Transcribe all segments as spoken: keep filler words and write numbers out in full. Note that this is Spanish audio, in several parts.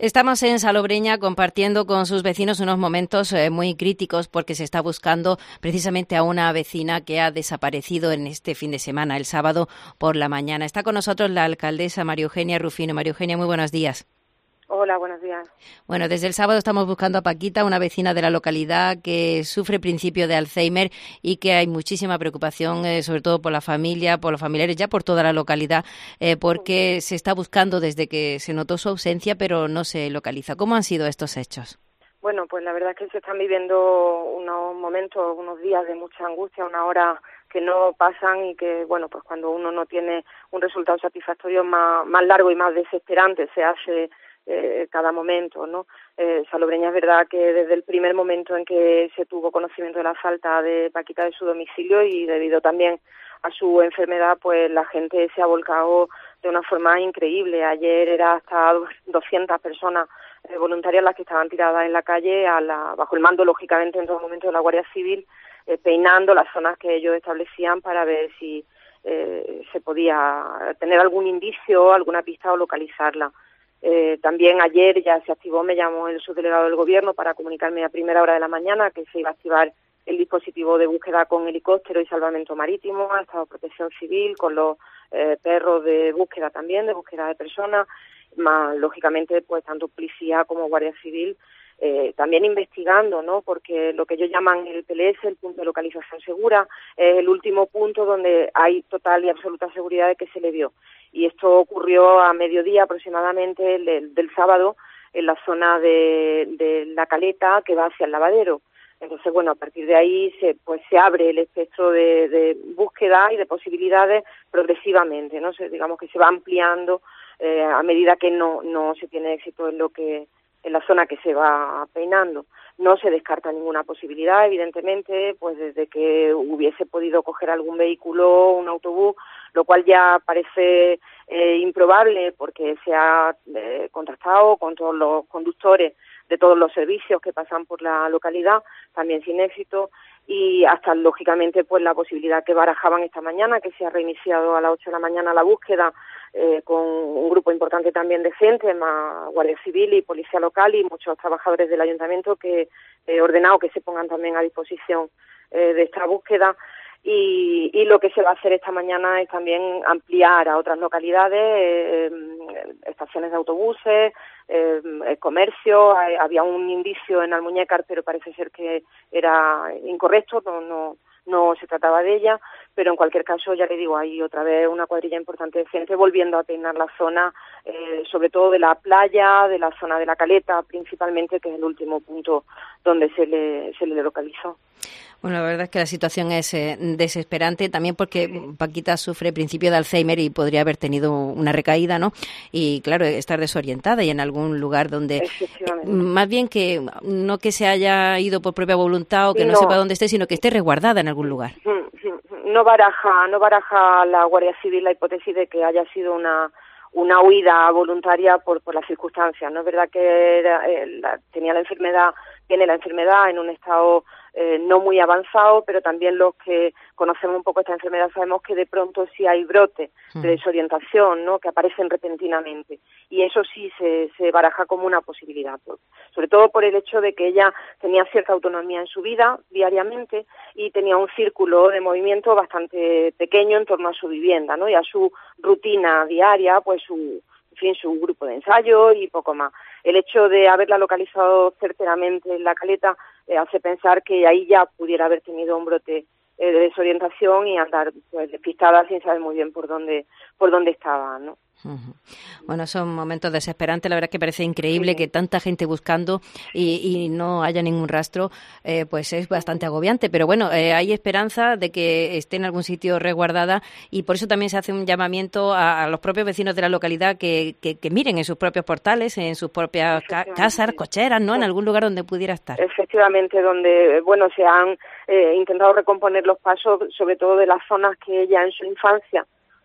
Estamos en Salobreña compartiendo con sus vecinos unos momentos eh, muy críticos porque se está buscando precisamente a una vecina que ha desaparecido en este fin de semana, el sábado por la mañana. Está con nosotros la alcaldesa María Eugenia Rufino. María Eugenia, muy buenos días. Hola, buenos días. Bueno, desde el sábado estamos buscando a Paquita, una vecina de la localidad que sufre principio de Alzheimer y que hay muchísima preocupación, eh, sobre todo por la familia, por los familiares, ya por toda la localidad, eh, porque se está buscando desde que se notó su ausencia, pero no se localiza. ¿Cómo han sido estos hechos? Bueno, pues la verdad es que se están viviendo unos momentos, unos días de mucha angustia, una hora que no pasan y que, bueno, pues cuando uno no tiene un resultado satisfactorio más, más largo y más desesperante se hace Eh, cada momento, ¿no? Eh, Salobreña es verdad que desde el primer momento en que se tuvo conocimiento de la falta de Paquita de su domicilio y debido también a su enfermedad, pues la gente se ha volcado de una forma increíble. Ayer era hasta doscientas personas eh, voluntarias las que estaban tiradas en la calle, a la, bajo el mando, lógicamente, en todo momento de la Guardia Civil, eh, peinando las zonas que ellos establecían para ver si eh, se podía tener algún indicio, alguna pista o localizarla. Eh, también ayer ya se activó, me llamó el subdelegado del Gobierno para comunicarme a primera hora de la mañana que se iba a activar el dispositivo de búsqueda con helicóptero y salvamento marítimo, ha estado Protección Civil, con los eh, perros de búsqueda también, de búsqueda de personas, más lógicamente pues tanto policía como Guardia Civil, eh, también investigando, ¿no? Porque lo que ellos llaman el P L S, el punto de localización segura, es el último punto donde hay total y absoluta seguridad de que se le vio. Y esto ocurrió a mediodía aproximadamente del, del sábado en la zona de, de la caleta que va hacia el lavadero. Entonces, bueno, a partir de ahí se, pues se abre el espectro de, de búsqueda y de posibilidades progresivamente, ¿no? Se, digamos que se va ampliando eh, a medida que no, no se tiene éxito en lo que en la zona que se va peinando. No se descarta ninguna posibilidad, evidentemente, pues desde que hubiese podido coger algún vehículo, un autobús, lo cual ya parece eh, improbable porque se ha eh, contactado con todos los conductores de todos los servicios que pasan por la localidad, también sin éxito, y hasta, lógicamente, pues la posibilidad que barajaban esta mañana, que se ha reiniciado a las ocho de la mañana la búsqueda, eh, con un grupo importante también de gente, más Guardia Civil y Policía Local y muchos trabajadores del Ayuntamiento que he eh, ordenado que se pongan también a disposición eh, de esta búsqueda. Y, y lo que se va a hacer esta mañana es también ampliar a otras localidades, eh, estaciones de autobuses, eh, el comercio. Hay, había un indicio en Almuñécar, pero parece ser que era incorrecto, no, no, no se trataba de ella, pero en cualquier caso, ya le digo, hay otra vez una cuadrilla importante de gente volviendo a peinar la zona, eh, sobre todo de la playa, de la zona de la caleta, principalmente, que es el último punto donde se le, se le localizó. Bueno, la verdad es que la situación es eh, desesperante, también porque Paquita sufre principio de Alzheimer y podría haber tenido una recaída, ¿no? Y claro, estar desorientada y en algún lugar donde, eh, más bien que no que se haya ido por propia voluntad o que no, no sepa dónde esté, sino que esté resguardada en algún lugar. No baraja, no baraja la Guardia Civil la hipótesis de que haya sido una una huida voluntaria por, por las circunstancias. No es verdad que era, eh, la, tenía la enfermedad, tiene la enfermedad en un estado eh, no muy avanzado, pero también los que conocemos un poco esta enfermedad sabemos que de pronto sí hay brotes de desorientación, ¿no? Que aparecen repentinamente. Y eso sí se, se baraja como una posibilidad, por, sobre todo por el hecho de que ella tenía cierta autonomía en su vida diariamente y tenía un círculo de movimiento bastante pequeño en torno a su vivienda, ¿no? Y a su rutina diaria, pues su, en fin, su grupo de ensayo y poco más. El hecho de haberla localizado certeramente en la caleta eh, hace pensar que ahí ya pudiera haber tenido un brote eh, de desorientación y andar pues despistada sin saber muy bien por dónde por dónde estaba, ¿no? Uh-huh. Bueno, son momentos desesperantes. La verdad es que parece increíble sí. que tanta gente buscando y, y no haya ningún rastro, eh, pues es bastante agobiante. Pero bueno, eh, hay esperanza de que esté en algún sitio resguardada y por eso también se hace un llamamiento a, a los propios vecinos de la localidad que, que, que miren en sus propios portales, en sus propias ca- casas, cocheras, ¿no? En algún lugar donde pudiera estar. Efectivamente, donde, bueno, se han eh, intentado recomponer los pasos, sobre todo de las zonas que ella en su infancia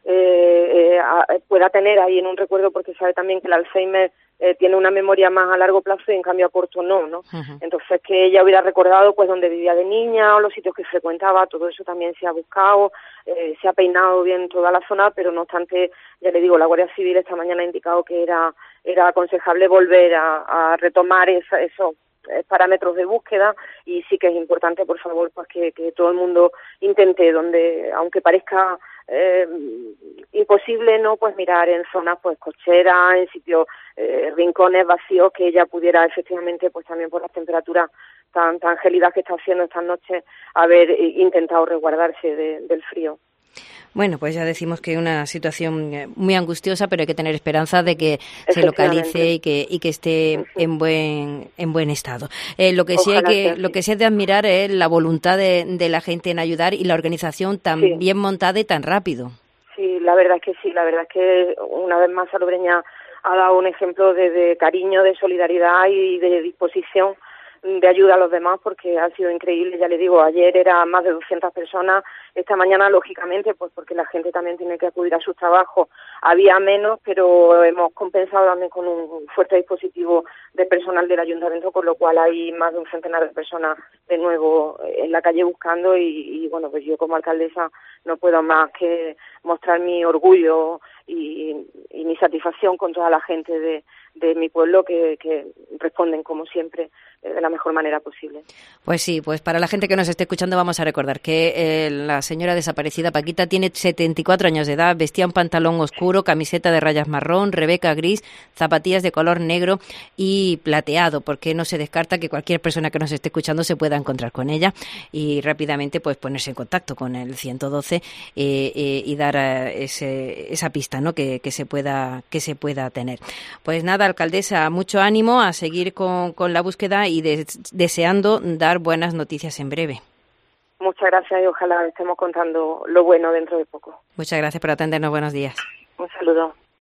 eh, eh, pueda tener ahí en un recuerdo, porque sabe también que el Alzheimer eh, tiene una memoria más a largo plazo y en cambio a corto no, ¿no? Uh-huh. Entonces que ella hubiera recordado pues donde vivía de niña o los sitios que frecuentaba, todo eso también se ha buscado, eh, se ha peinado bien toda la zona, pero no obstante, ya le digo, la Guardia Civil esta mañana ha indicado que era era aconsejable volver a, a retomar esa, eso parámetros de búsqueda, y sí que es importante, por favor, pues que, que todo el mundo intente, donde aunque parezca eh, imposible, no, pues mirar en zonas pues cocheras, en sitios eh, rincones vacíos, que ella pudiera efectivamente, pues también por las temperaturas tan tan gélidas que está haciendo estas noches, haber intentado resguardarse de, del frío. Bueno, pues ya decimos que es una situación muy angustiosa, pero hay que tener esperanza de que se localice y que y que esté uh-huh. en buen en buen estado. Eh, lo que Ojalá sí hay que lo que sí es de admirar es la voluntad de, de la gente en ayudar y la organización tan sí. bien montada y tan rápido. Sí, la verdad es que sí, la verdad es que una vez más Salobreña ha dado un ejemplo de, de cariño, de solidaridad y de disposición de ayuda a los demás, porque ha sido increíble. Ya le digo, ayer era más de doscientas personas, esta mañana lógicamente pues porque la gente también tiene que acudir a sus trabajos, había menos, pero hemos compensado también con un fuerte dispositivo de personal del ayuntamiento, con lo cual hay más de un centenar de personas de nuevo en la calle buscando, y, y bueno, pues yo como alcaldesa no puedo más que mostrar mi orgullo y, y mi satisfacción con toda la gente de, de mi pueblo que, que responden como siempre de la mejor manera posible. Pues sí, pues para la gente que nos esté escuchando vamos a recordar que eh, la señora desaparecida Paquita tiene setenta y cuatro años de edad, vestía un pantalón oscuro, camiseta de rayas marrón, Rebeca gris, zapatillas de color negro y plateado, porque no se descarta que cualquier persona que nos esté escuchando se pueda encontrar con ella y rápidamente pues ponerse en contacto con el ciento doce eh, eh, y dar eh, ese, esa pista, ¿no? que, que se pueda que se pueda tener. Pues nada, alcaldesa, mucho ánimo a seguir con, con la búsqueda y de, deseando dar buenas noticias en breve. Muchas gracias y ojalá estemos contando lo bueno dentro de poco. Muchas gracias por atendernos. Buenos días. Un saludo.